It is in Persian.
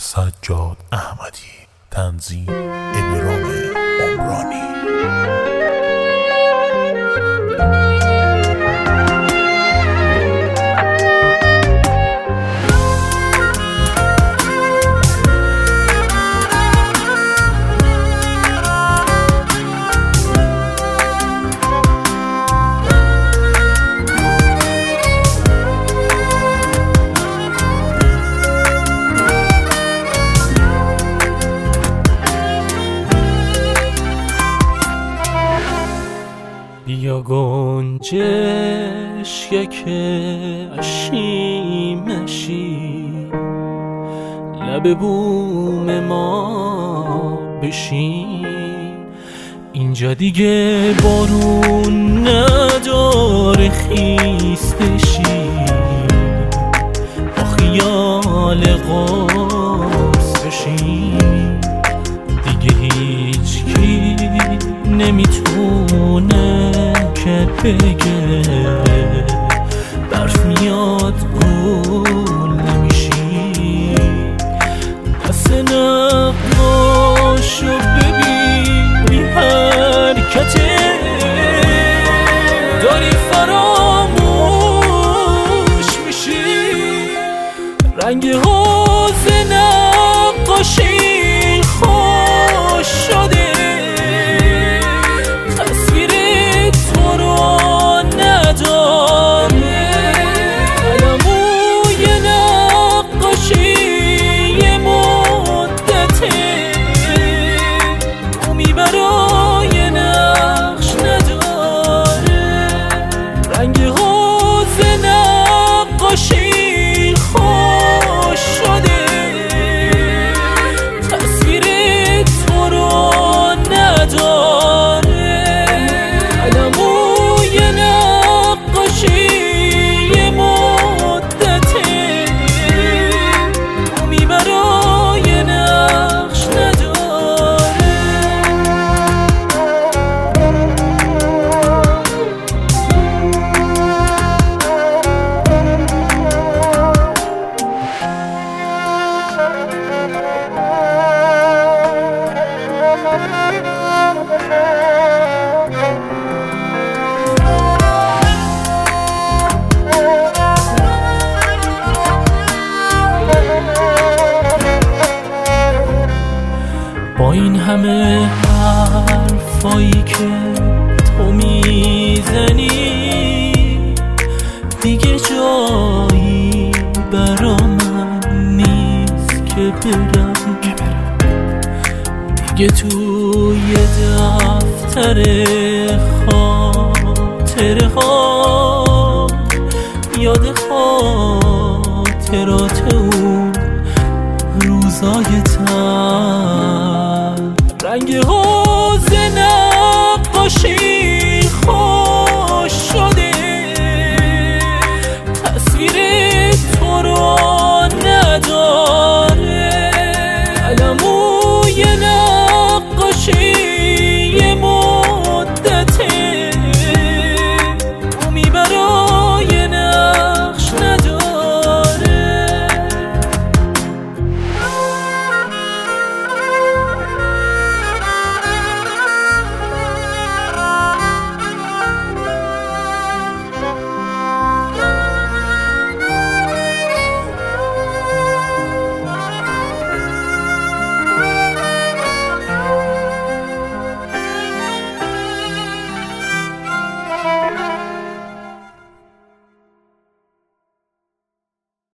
سجاد احمدی، تنظیم ابرام عمرانی. بیا گنجش یک اشیمشی، لب بوم ما بشین. اینجا دیگه بارون نداره خیستشی، با خیال قرص بشین. دیگه هیچکی نمیتونه که بگه برف میاد گل نمیشی. دست نقاشو ببینی حرکته، داری فراموش میشی. رنگ حوض نقاشی خوش شده، با این همه حرفایی که تو میزنی، دیگه جایی برا من نیست که برم. دیگه توی دفتر خاطره ها یاد خاطرات اون روزای تن. رنگ